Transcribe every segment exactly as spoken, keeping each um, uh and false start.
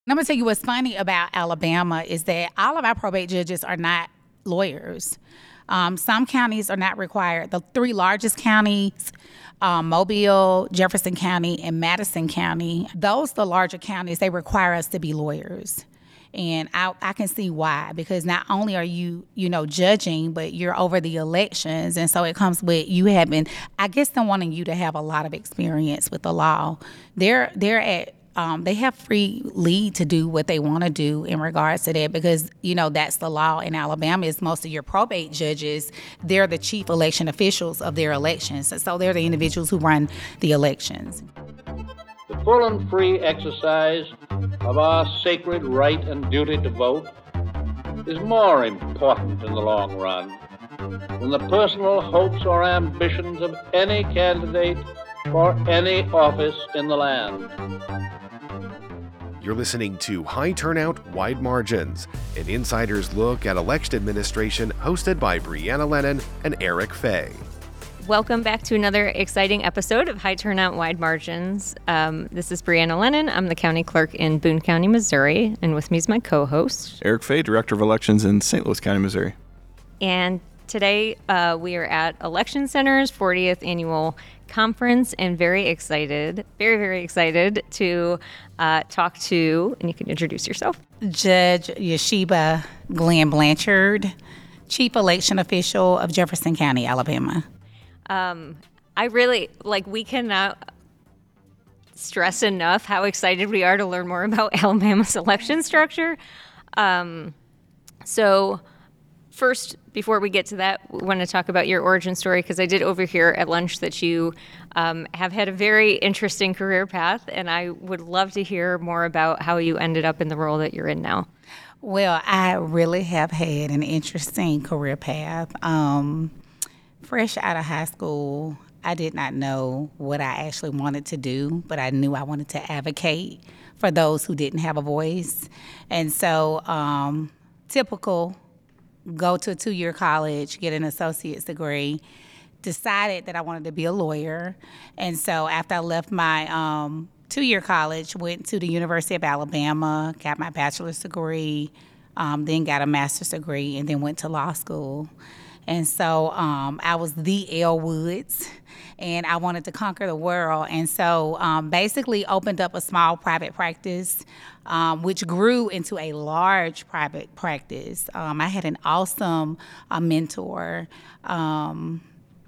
I'm going to tell you what's funny about Alabama is that all of our probate judges are not lawyers. Um, some counties are not required. The three largest counties, um, Mobile, Jefferson County, and Madison County, those the larger counties, they require us to be lawyers. And I, I can see why, because not only are you, you know, judging, but you're over the elections. And so it comes with you having, I guess, them wanting you to have a lot of experience with the law. They're, they're at, Um, they have free lead to do what they want to do in regards to that because, you know, that's the law in Alabama is most of your probate judges, they're the chief election officials of their elections. So they're the individuals who run the elections. The full and free exercise of our sacred right and duty to vote is more important in the long run than the personal hopes or ambitions of any candidate for any office in the land. You're listening to High Turnout, Wide Margins, an insider's look at election administration hosted by Brianna Lennon and Eric Fay. Welcome back to another exciting episode of High Turnout, Wide Margins. Um, this is Brianna Lennon. I'm the county clerk in Boone County, Missouri, and with me is my co-host, Eric Fay, Director of Elections in Saint Louis County, Missouri. And today uh, we are at Election Center's fortieth Annual Conference and very excited, very, very excited to uh, talk to, and you can introduce yourself. Judge Yeshiba Glenn Blanchard, Chief Election Official of Jefferson County, Alabama. Um, I really, like, we cannot stress enough how excited we are to learn more about Alabama's election structure. Um, so first, before we get to that, we want to talk about your origin story, because I did overhear at lunch that you um, have had a very interesting career path, and I would love to hear more about how you ended up in the role that you're in now. Well, I really have had an interesting career path. Um, fresh out of high school, I did not know what I actually wanted to do, but I knew I wanted to advocate for those who didn't have a voice. And so, um, typical, go to a two-year college, get an associate's degree, decided that I wanted to be a lawyer. And so after I left my um, two-year college, went to the University of Alabama, got my bachelor's degree, um, then got a master's degree, and then went to law school. And so um, I was the Elle Woods, and I wanted to conquer the world. And so um, basically opened up a small private practice, um, which grew into a large private practice. Um, I had an awesome uh, mentor, um,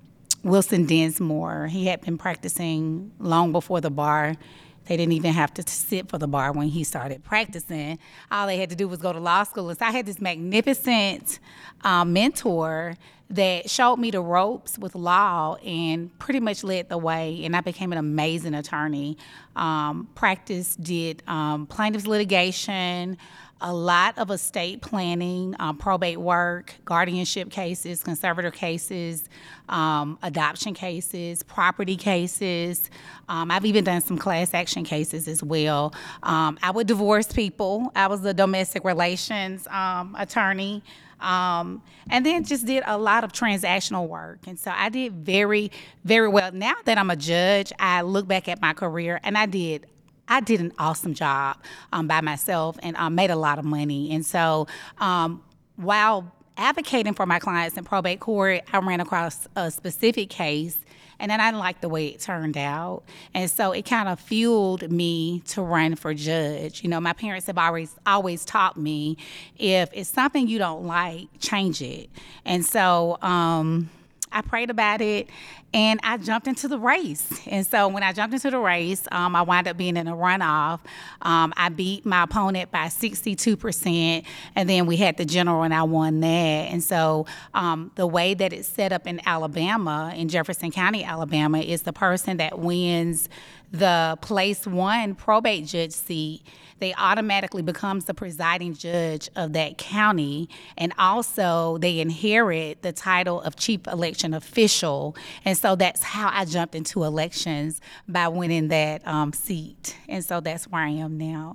Wilson Densmore. He had been practicing long before the bar. They didn't even have to sit for the bar when he started practicing. All they had to do was go to law school. And so I had this magnificent um, mentor that showed me the ropes with law and pretty much led the way. And I became an amazing attorney. Um, practiced, did um, plaintiff's litigation, a lot of estate planning, um, probate work, guardianship cases, conservator cases, um, adoption cases, property cases. Um, I've even done some class action cases as well. Um, I would divorce people. I was a domestic relations um, attorney. Um, and then just did a lot of transactional work. And so I did very, very well. Now that I'm a judge, I look back at my career and I did I did an awesome job um, by myself and um, made a lot of money. And so um, while advocating for my clients in probate court, I ran across a specific case, and then I didn't like the way it turned out. And so it kind of fueled me to run for judge. You know, my parents have always always taught me, if it's something you don't like, change it. And so um, I prayed about it, and I jumped into the race. And so when I jumped into the race, um, I wound up being in a runoff. Um, I beat my opponent by sixty-two percent, and then we had the general, and I won that. And so um, the way that it's set up in Alabama, in Jefferson County, Alabama, is the person that wins the place one probate judge seat, they automatically becomes the presiding judge of that county, and also they inherit the title of chief election official. And so that's how I jumped into elections, by winning that um, seat. And so that's where I am now.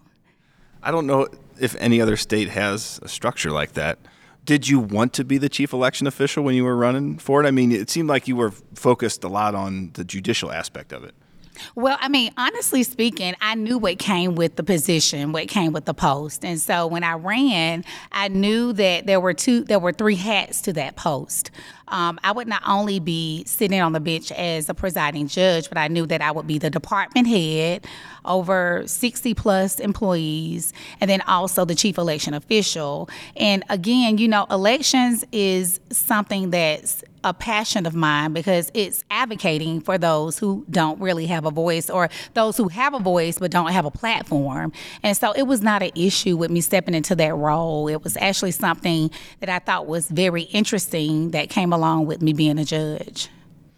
I don't know if any other state has a structure like that. Did you want to be the chief election official when you were running for it? I mean, it seemed like you were focused a lot on the judicial aspect of it. Well, I mean, honestly speaking, I knew what came with the position, what came with the post. And so when I ran, I knew that there were two, there were three hats to that post. Um, I would not only be sitting on the bench as a presiding judge, but I knew that I would be the department head over sixty plus employees, and then also the chief election official. And again, you know, elections is something that's a passion of mine because it's advocating for those who don't really have a voice, or those who have a voice but don't have a platform. And so it was not an issue with me stepping into that role. It was actually something that I thought was very interesting that came along with me being a judge.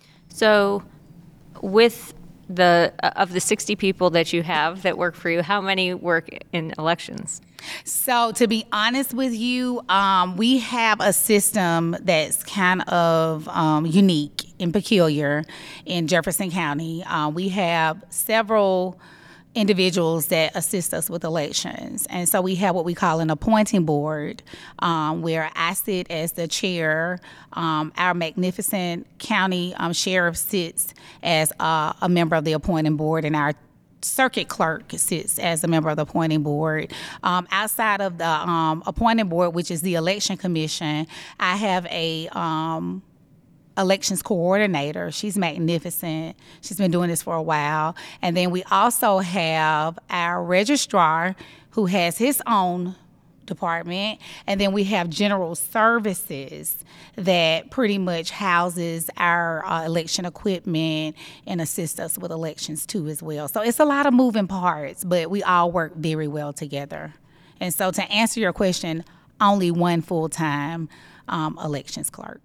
So with the uh, of the sixty people that you have that work for you, how many work in elections? So to be honest with you, um, we have a system that's kind of um, unique and peculiar in Jefferson County. Uh, we have several individuals that assist us with elections. And so we have what we call an appointing board, um, where I sit as the chair. Um, our magnificent county um, sheriff sits as uh, a member of the appointing board, and our circuit clerk sits as a member of the appointing board. Um, outside of the um, appointing board, which is the election commission, I have a um, elections coordinator. She's magnificent. She's been doing this for a while. And then we also have our registrar, who has his own department. And then we have general services that pretty much houses our uh, election equipment and assists us with elections too as well. So it's a lot of moving parts, but we all work very well together. And so to answer your question, only one full-time um, elections clerk.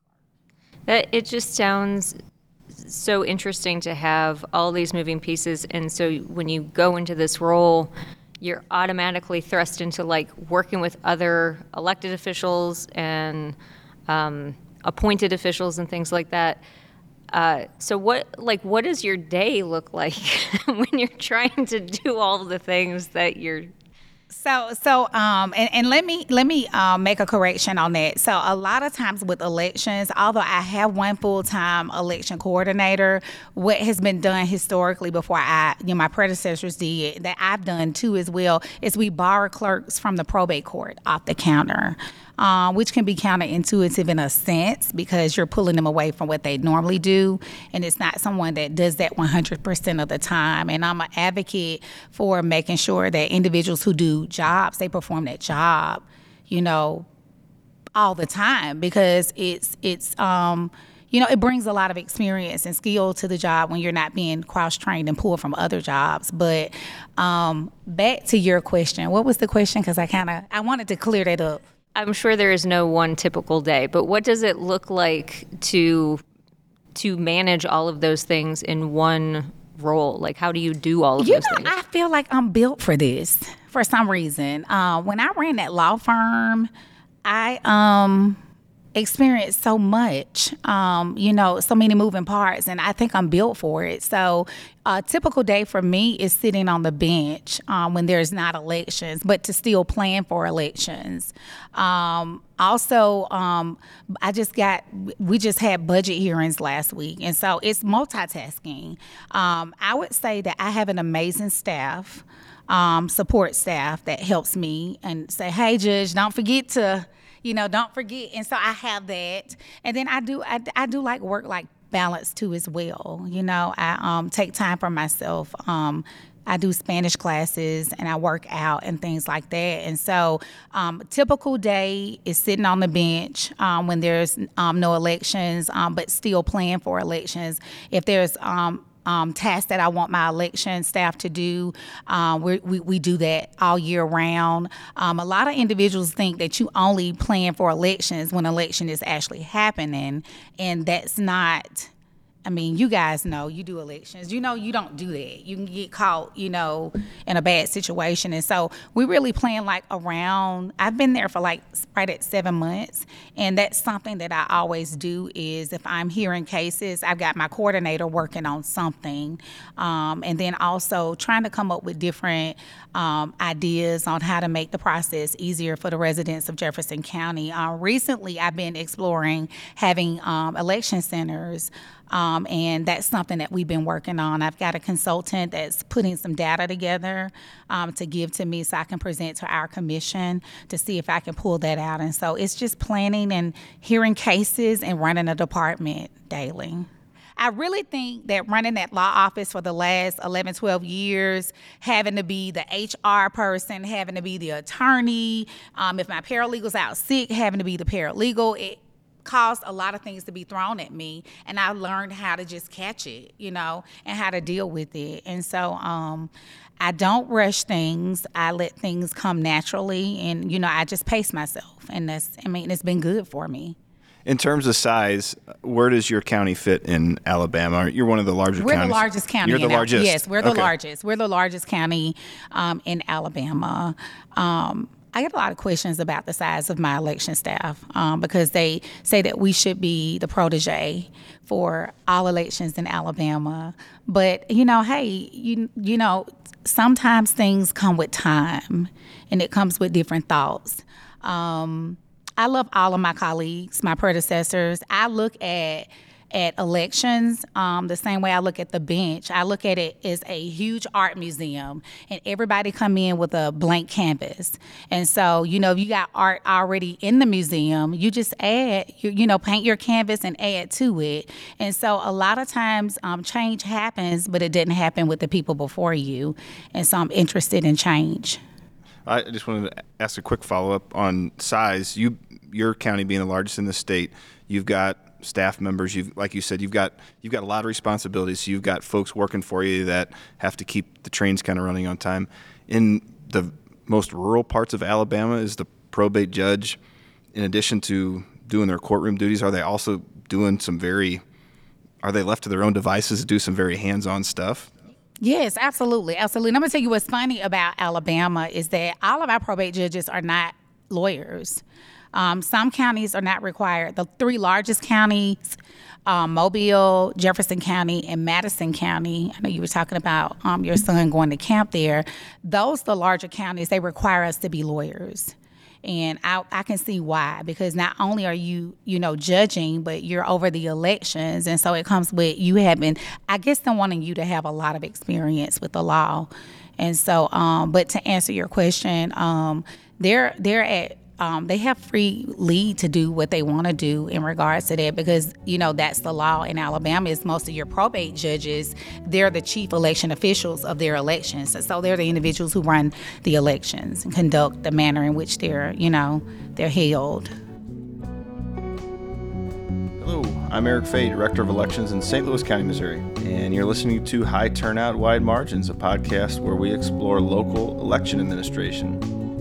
That it just sounds so interesting to have all these moving pieces, and so when you go into this role, you're automatically thrust into like working with other elected officials and um, appointed officials and things like that. Uh, so what like what does your day look like when you're trying to do all the things that you're So, so, um, and, and let me let me um, make a correction on that. So, a lot of times with elections, although I have one full-time election coordinator, what has been done historically before I, you know, my predecessors did, that I've done too as well, is we borrow clerks from the probate court off the counter. Um, which can be counterintuitive in a sense because you're pulling them away from what they normally do, and it's not someone that does that one hundred percent of the time. And I'm an advocate for making sure that individuals who do jobs, they perform that job, you know, all the time, because it's it's um, you know, it brings a lot of experience and skill to the job when you're not being cross-trained and pulled from other jobs. But um, back to your question, what was the question? Because I kind of I wanted to clear that up. I'm sure there is no one typical day, but what does it look like to to manage all of those things in one role? Like, how do you do all of you those know, things? I feel like I'm built for this for some reason. Uh, when I ran that law firm, I um, experienced so much, um, you know, so many moving parts, and I think I'm built for it. So a typical day for me is sitting on the bench um, when there's not elections, but to still plan for elections. Um, also, um, I just got, we just had budget hearings last week, and so it's multitasking. Um, I would say that I have an amazing staff, um, support staff that helps me and say, hey, Judge, don't forget to, you know, don't forget. And so I have that. And then I do, I, I do like work like balance too as well. You know, I um, take time for myself. Um, I do Spanish classes and I work out and things like that. And so um, a typical day is sitting on the bench um, when there's um, no elections, um, but still planning for elections. If there's um, Um, tasks that I want my election staff to do. Um, we, we, we do that all year round. Um, a lot of individuals think that you only plan for elections when election is actually happening, and that's not. I mean, you guys know, you do elections. You know, you don't do that. You can get caught, you know, in a bad situation. And so we really plan like around, I've been there for like right at seven months. And that's something that I always do is if I'm hearing cases, I've got my coordinator working on something. Um, and then also trying to come up with different um, ideas on how to make the process easier for the residents of Jefferson County. Uh, recently, I've been exploring having um, election centers Um, and that's something that we've been working on. I've got a consultant that's putting some data together um, to give to me so I can present to our commission to see if I can pull that out. And so it's just planning and hearing cases and running a department daily. I really think that running that law office for the last eleven, twelve years, having to be the H R person, having to be the attorney, um, if my paralegal's out sick, having to be the paralegal, it caused a lot of things to be thrown at me, and I learned how to just catch it, you know, and how to deal with it. And so um, I don't rush things. I let things come naturally, and, you know, I just pace myself, and that's, I mean, it's been good for me. In terms of size, where does your county fit in Alabama? You're one of the larger we're counties. We're the largest county. You're the in Al- largest? Yes, we're the okay. largest. We're the largest county um, in Alabama. Um, I get a lot of questions about the size of my election staff um, because they say that we should be the protege for all elections in Alabama. But, you know, hey, you you know, sometimes things come with time, and it comes with different thoughts. Um, I love all of my colleagues, my predecessors. I look at at elections um, the same way I look at the bench. I look at it as a huge art museum, and everybody come in with a blank canvas. And so, you know, if you got art already in the museum, you just add, you, you know, paint your canvas and add to it. And so a lot of times um, change happens, but it didn't happen with the people before you. And so I'm interested in change. I just wanted to ask a quick follow-up on size. You, your county being the largest in the state, you've got staff members. You've, like you said, you've got you've got a lot of responsibilities. You've got folks working for you that have to keep the trains kind of running on time. In the most rural parts of Alabama, is the probate judge, in addition to doing their courtroom duties, are they also doing some very? Are they left to their own devices to do some very hands-on stuff? Yes, absolutely, absolutely. And I'm gonna tell you what's funny about Alabama is that all of our probate judges are not lawyers. Um, some counties are not required. The three largest counties, um, Mobile, Jefferson County, and Madison County, I know you were talking about um, your son going to camp there. Those, the larger counties, they require us to be lawyers. And I, I can see why, because not only are you, you know, judging, but you're over the elections. And so it comes with you having, I guess, them wanting you to have a lot of experience with the law. And so, um, but to answer your question, um, they're, they're at, Um, they have free lead to do what they want to do in regards to that, because, you know, that's the law in Alabama. Is most of your probate judges, they're the chief election officials of their elections. So they're the individuals who run the elections and conduct the manner in which they're, you know, they're held. Hello, I'm Eric Fay, Director of Elections in Saint Louis County, Missouri, and you're listening to High Turnout, Wide Margins, a podcast where we explore local election administration.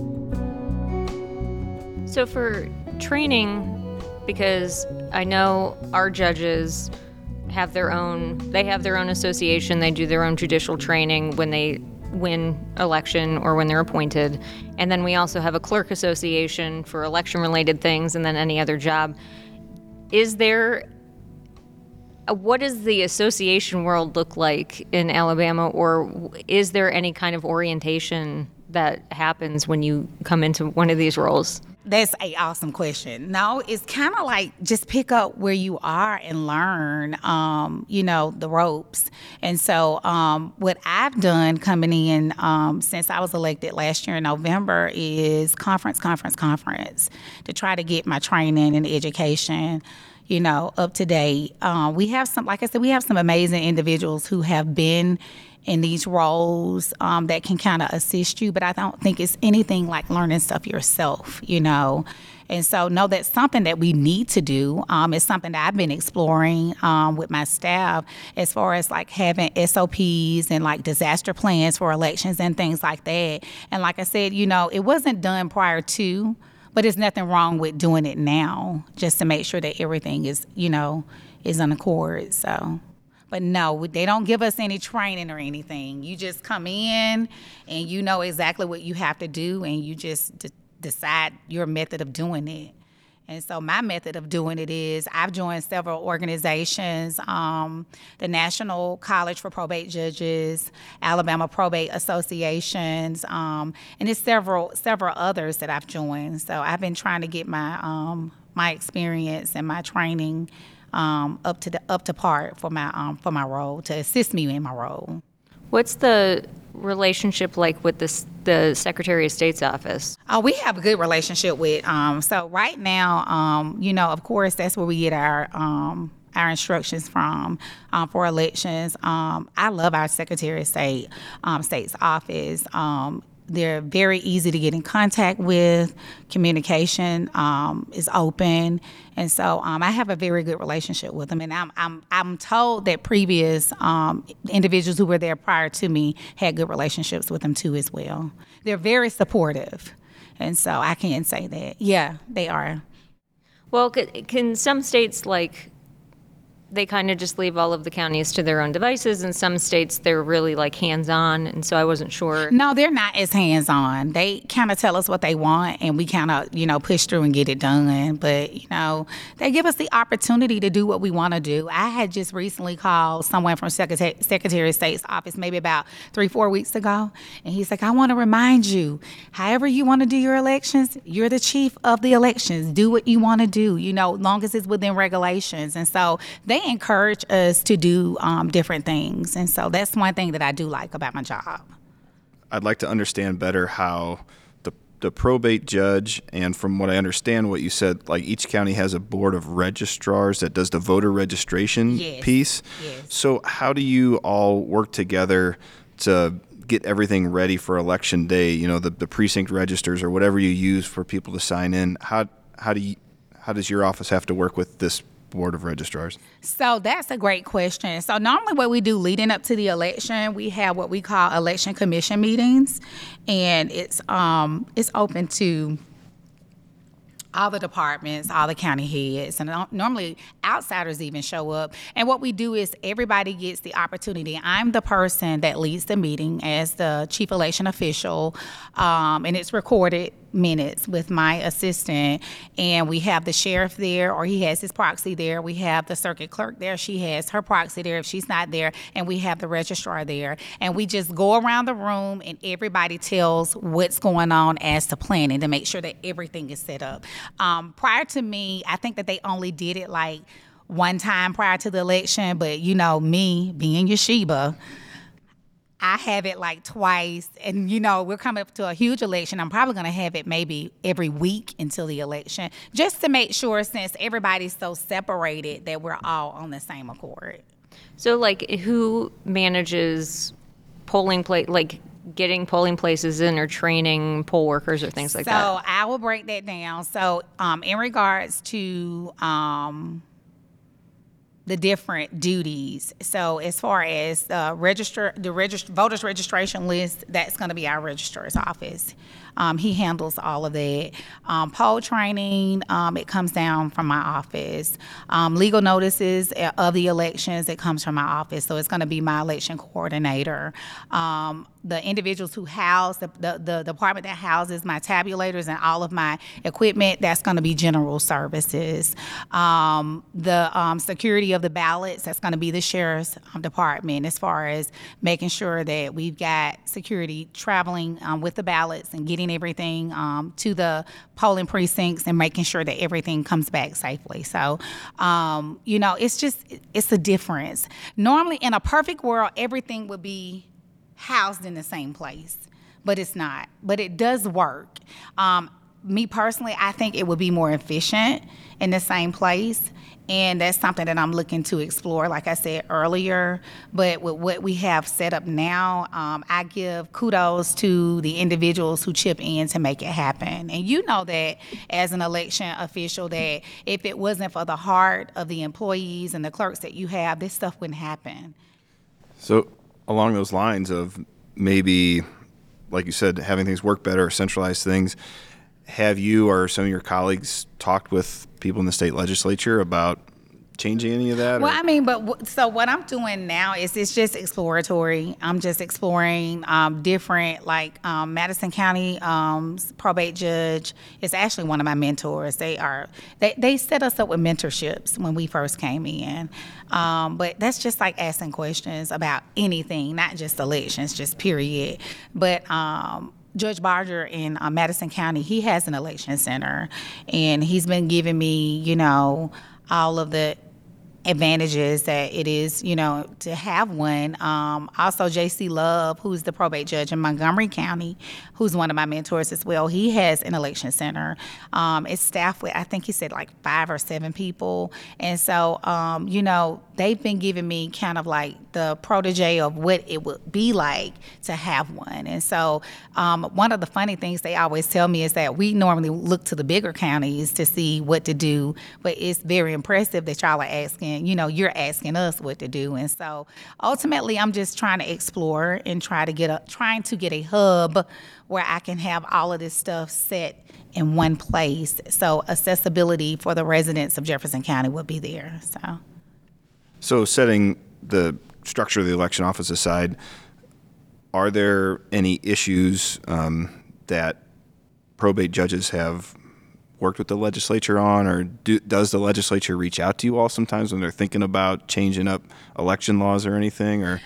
So for training, because I know our judges have their own, they have their own association, they do their own judicial training when they win election or when they're appointed. And then we also have a clerk association for election-related things, and then any other job. Is there, what does the association world look like in Alabama, or is there any kind of orientation that happens when you come into one of these roles? That's an awesome question. No, it's kind of like just pick up where you are and learn, um, you know, the ropes. And so um, what I've done coming in um, since I was elected last year in November is conference, conference, conference to try to get my training and education, you know, up to date. Uh, we have some, like I said, we have some amazing individuals who have been in these roles um, that can kind of assist you, but I don't think it's anything like learning stuff yourself, you know. And so, no, that's something that we need to do. Um, it's something that I've been exploring um, with my staff as far as like having S O Ps and like disaster plans for elections and things like that. And like I said, you know, it wasn't done prior to, but there's nothing wrong with doing it now just to make sure that everything is, you know, is on accord, so. But no, they don't give us any training or anything. You just come in and you know exactly what you have to do, and you just d- decide your method of doing it. And so my method of doing it is I've joined several organizations, um, the National College for Probate Judges, Alabama Probate Associations, um, and it's several several others that I've joined. So I've been trying to get my um, my experience and my training um, up to the up to par for my um, for my role, to assist me in my role. What's the relationship like with this, the Secretary of State's office? Oh, we have a good relationship with. Um, so right now, um, you know, of course, that's where we get our um, our instructions from um, for elections. Um, I love our Secretary of State, um, State's office. Um, they're very easy to get in contact with. Communication um, is open, and so um, I have a very good relationship with them. And I'm I'm I'm told that previous um, individuals who were there prior to me had good relationships with them too as well. They're very supportive, and so I can say that. Yeah, they are. Well, c- can some states, like, they kind of just leave all of the counties to their own devices, and some states they're really like hands-on, and so I wasn't sure. No, they're not as hands-on. They kind of tell us what they want, and we kind of, you know, push through and get it done. But, you know, they give us the opportunity to do what we want to do. I had just recently called someone from Secretary, Secretary of State's office maybe about three, four weeks ago, and he's like, I want to remind you, however you want to do your elections, you're the chief of the elections. Do what you want to do, you know, long as it's within regulations. And so they encourage us to do um, different things. And so that's one thing that I do like about my job. I'd like to understand better how the the probate judge, and from what I understand what you said, like each county has a board of registrars that does the voter registration Yes. piece. Yes. So how do you all work together to get everything ready for election day, you know, the, the precinct registers or whatever you use for people to sign in? How how do you, how does your office have to work with this board of registrars? So that's a great question. So normally what we do leading up to the election, we have what we call election commission meetings, and it's um it's open to all the departments, all the county heads, and normally outsiders even show up. And what we do is everybody gets the opportunity. I'm the person that leads the meeting as the chief election official, um, and it's recorded minutes with my assistant, and we have the sheriff there, or he has his proxy there. We have the circuit clerk there. She has her proxy there if she's not there, and we have the registrar there. And we just go around the room, and everybody tells what's going on as to planning to make sure that everything is set up. Um, prior to me, I think that they only did it like one time prior to the election, but you know, me being Yeshiba, I have it like twice, and you know, we're coming up to a huge election. I'm probably going to have it maybe every week until the election, just to make sure, since everybody's so separated, that we're all on the same accord. So, like, who manages polling place, like getting polling places in, or training poll workers or things like so that? So I will break that down. So um, in regards to um, the different duties. So as far as the register, the register, voters registration list, that's going to be our registrar's office. Um, he handles all of that. Um, poll training, um, it comes down from my office. Um, legal notices of the elections, it comes from my office. So it's going to be my election coordinator. Um, the individuals who house, the, the, the department that houses my tabulators and all of my equipment, that's going to be general services. Um, the um, security of the ballots, that's going to be the sheriff's um, department, as far as making sure that we've got security traveling um, with the ballots and getting everything um, to the polling precincts and making sure that everything comes back safely. So, um, you know, it's just, it's a difference. Normally, in a perfect world, everything would be housed in the same place, but it's not. But it does work. Um, me personally, I think it would be more efficient in the same place, and that's something that I'm looking to explore, like I said earlier. But with what we have set up now, um, I give kudos to the individuals who chip in to make it happen. And you know that as an election official, that if it wasn't for the heart of the employees and the clerks that you have, this stuff wouldn't happen. So along those lines of maybe, like you said, having things work better, centralize things, have you or some of your colleagues talked with people in the state legislature about changing any of that? Well, or? I mean, but w- so what I'm doing now is it's just exploratory. I'm just exploring um, different, like um, Madison County um, probate judge is actually one of my mentors. They are they they set us up with mentorships when we first came in, um, but that's just like asking questions about anything, not just elections, just period. But um, Judge Barger in uh, Madison County, he has an election center, and he's been giving me, you know, all of the advantages that it is, you know, to have one. Um, also, J C Love, who's the probate judge in Montgomery County, who's one of my mentors as well, he has an election center. Um, it's staffed with, I think he said like five or seven people. And so, um, you know, they've been giving me kind of like the protege of what it would be like to have one. And so um, one of the funny things they always tell me is that we normally look to the bigger counties to see what to do, but it's very impressive that y'all are asking, you know, you're asking us what to do. And so ultimately I'm just trying to explore and try to get a, trying to get a hub where I can have all of this stuff set in one place. So accessibility for the residents of Jefferson County would be there, so. So setting the structure of the election office aside, are there any issues um, that probate judges have worked with the legislature on, or do, does the legislature reach out to you all sometimes when they're thinking about changing up election laws or anything? Or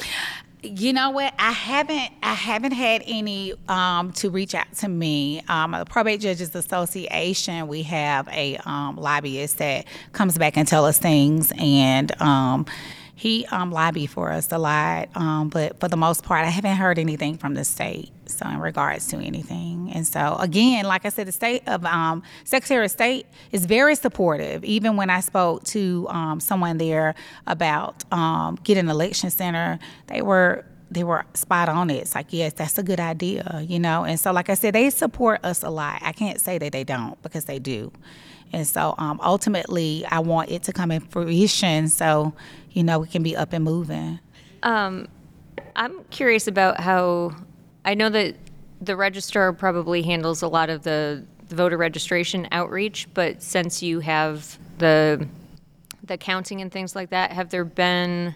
you know what? I haven't. I haven't had any um, to reach out to me. Um, the Probate Judges Association, we have a um, lobbyist that comes back and tell us things, and um, he um, lobby for us a lot. Um, but for the most part, I haven't heard anything from the state. So in regards to anything. And so again, like I said, the state of um, Secretary of State is very supportive. Even when I spoke to um, someone there about um, getting an election center, they were they were spot on it. It's like, yes, that's a good idea, you know. And so like I said, they support us a lot. I can't say that they don't, because they do. And so um, ultimately, I want it to come in fruition so, you know, we can be up and moving. Um, I'm curious about how, I know that the registrar probably handles a lot of the, the voter registration outreach, but since you have the the counting and things like that, have there been,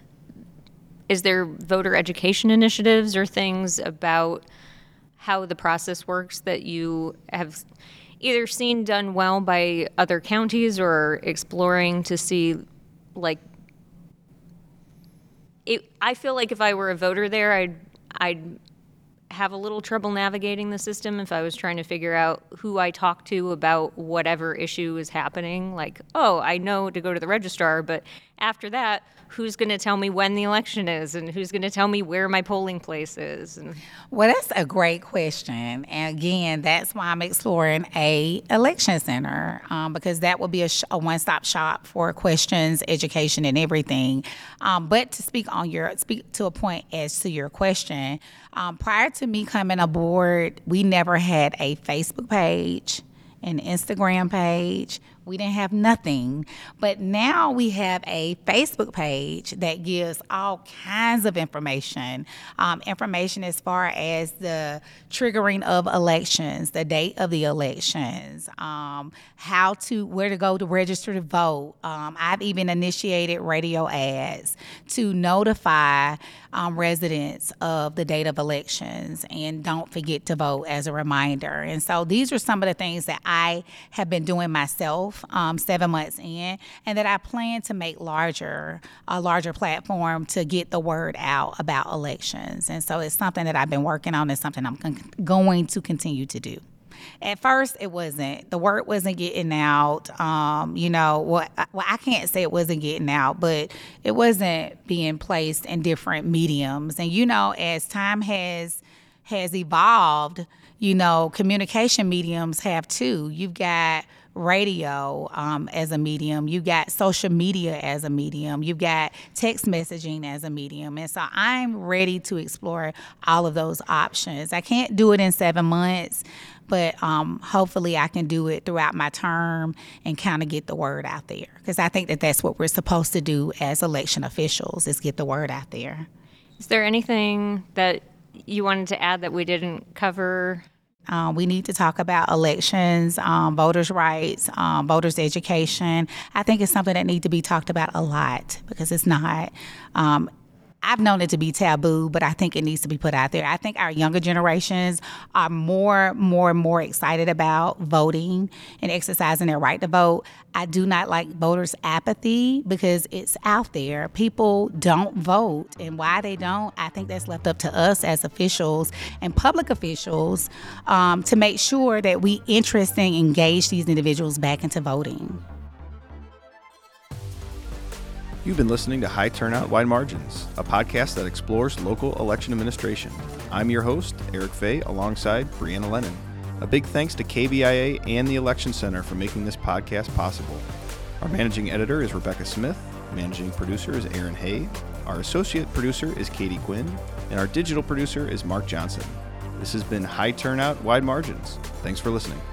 is there voter education initiatives or things about how the process works that you have either seen done well by other counties or exploring to see, like, it, I feel like if I were a voter there, I'd, I'd have a little trouble navigating the system if I was trying to figure out who I talk to about whatever issue is happening. Like, oh, I know to go to the registrar, but after that, who's going to tell me when the election is, and who's going to tell me where my polling place is? And well, that's a great question. And again, that's why I'm exploring a election center, um, because that will be a, sh- a one-stop shop for questions, education, and everything. Um, but to speak on your speak to a point as to your question, um, prior to me coming aboard, we never had a Facebook page, an Instagram page. We didn't have nothing. But now we have a Facebook page that gives all kinds of information. Um, information as far as the triggering of elections, the date of the elections, um, how to, where to go to register to vote. Um, I've even initiated radio ads to notify um, residents of the date of elections and don't forget to vote as a reminder. And so these are some of the things that I have been doing myself Um, seven months in, and that I plan to make larger, a larger platform to get the word out about elections. And so it's something that I've been working on. It's something I'm con- going to continue to do. At first, it wasn't. The word wasn't getting out. Um, you know, well, I, well, I can't say it wasn't getting out, but it wasn't being placed in different mediums. And, you know, as time has has evolved, you know, communication mediums have too. You've got radio um, as a medium. You've got social media as a medium. You've got text messaging as a medium. And so I'm ready to explore all of those options. I can't do it in seven months, but um, hopefully I can do it throughout my term and kind of get the word out there. Because I think that that's what we're supposed to do as election officials, is get the word out there. is there anything that you wanted to add that we didn't cover? Um, we need to talk about elections, um, voters' rights, um, voters' education. I think it's something that needs to be talked about a lot, because it's not. Um, I've known it to be taboo, but I think it needs to be put out there. I think our younger generations are more, more, more excited about voting and exercising their right to vote. I do not like voters' apathy, because it's out there. People don't vote, and why they don't, I think that's left up to us as officials and public officials um, to make sure that we interest and engage these individuals back into voting. You've been listening to High Turnout, Wide Margins, a podcast that explores local election administration. I'm your host, Eric Fay, alongside Brianna Lennon. A big thanks to K B I A and the Election Center for making this podcast possible. Our managing editor is Rebecca Smith. Managing producer is Aaron Hay. Our associate producer is Katie Quinn. And our digital producer is Mark Johnson. This has been High Turnout, Wide Margins. Thanks for listening.